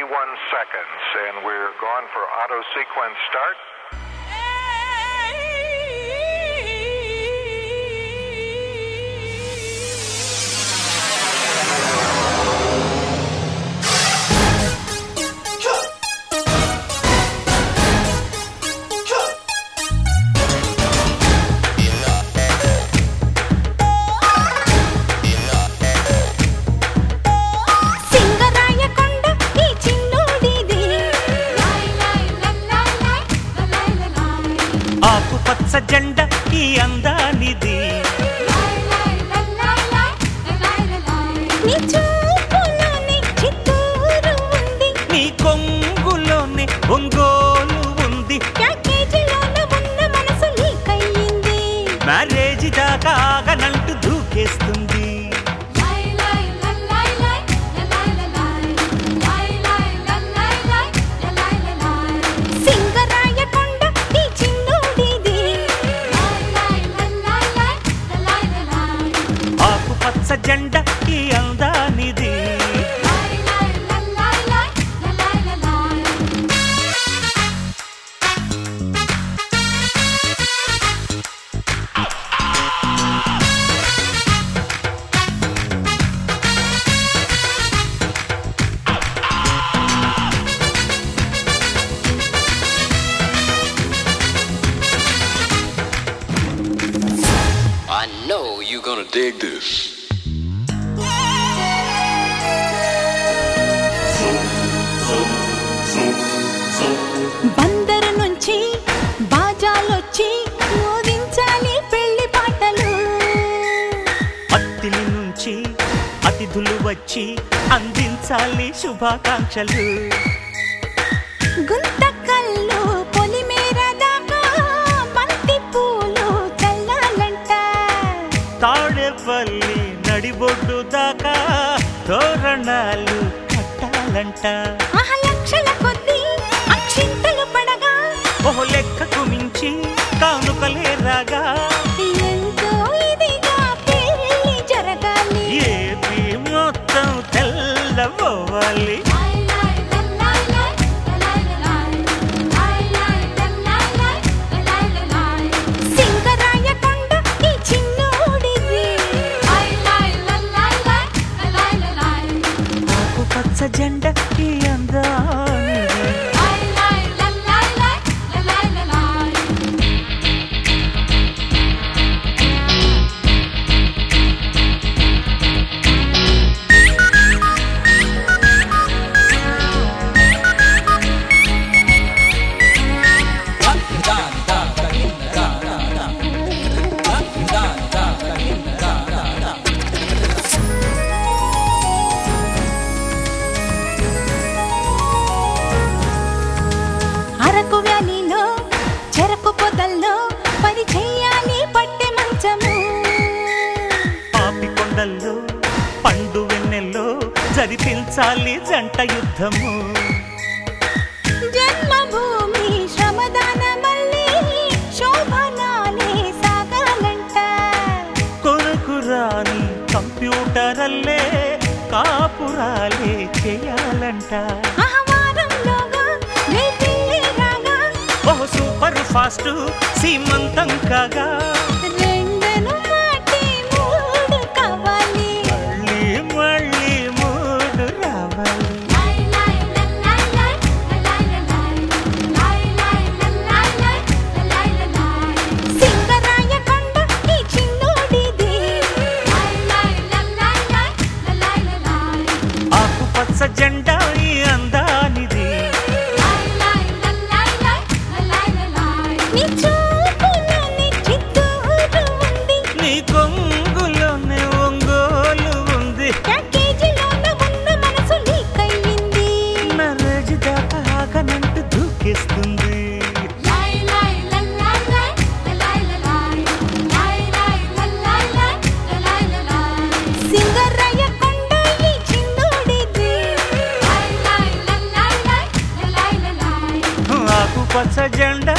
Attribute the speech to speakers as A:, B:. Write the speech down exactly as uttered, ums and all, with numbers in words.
A: thirty-one seconds, and we're gone for auto sequence start.
B: ఆకుపచ్చ జెండా ఈ అందానిది,
C: నీ చూపులోనే చిత్తూరు ఉంది,
B: నీ కొంగులోనే ఒంగోలు ఉంది,
C: ప్యాకేజీలోన ఉన్న మనసు లీకయ్యింది,
B: మ్యారేజ్ దాకా ఆగనంటూ దూకేస్తుంది.
C: సింగరాయకొండ ఈ చిన్నోడిది,
B: ఆకుపచ్చ జెండా ఈ అందానిది.
D: I know you're gonna dig this.
C: Bandar నుంచి బాజాలొచ్చి మోగించాలి పెళ్లి పాటలు,
B: అత్తిలి నుంచి అతిథులు వచ్చి అందించాలి శుభాకాంక్షలు,
C: గుంతకల్లు పొలిమేర దాకా బంతి పూలు చల్లాలంట,
B: తాడేపల్లి నడిబొడ్డు దాకా తోరణాలు కట్టాలంట.
C: ఆహా లక్షల కొద్దీ అక్షింతలు పడగా,
B: ఓహో లెక్కకు మించి కానుకలే రాగా,
C: ఎంతో ఇదిగా పెళ్లి జరగాలి,
B: ఏపీ మొత్తం తెల్లబోవాలి.
C: సింగరాయకొండ ఈ చిన్నోడిది,
B: ఆకుపచ్చ జెండా ఈ అందానిది.
C: అరకు వ్యాలీలో చెరకు పొదల్లో పని చెయ్యాలి పట్టె మంచము,
B: పాపికొండల్లో పండు వెన్నెల్లో జరిపించాలి జంట యుద్ధము,
C: జన్మభూమి శ్రమదాన మళ్ళీ శోభనాలే సాగాలంట,
B: కొనుకురాని కంప్యూటరల్లే కాపురాలే చేయాలంట.
C: ఆహ్వానంలోగా నీ పెళ్ళి రాగా,
B: ఓ సూపర్ ఫాస్ట్ సీమంతం కాగా,
C: రెండను మాటి మూడు కావాలి,
B: మళ్ళీ మళ్ళీ మూడు రావాలి.
C: సింగరాయకొండ ఈ చిన్నోడిది,
B: ఆకుపచ్చ జెండా ఈ అందానిది,
C: నీ చూపులోనే చిత్తూరు ఉంది,
B: నీ కొంగులోనే ఒంగోలు ఉంది,
C: ప్యాకేజీలోన ఉన్న మనసు లీకయ్యింది,
B: మ్యారేజ్ దాకా ఆగనంటూ దూకేస్తుంది.
C: సింగరాయకొండ ఈ చిన్నోడిది,
B: ఆకుపచ్చ జెండా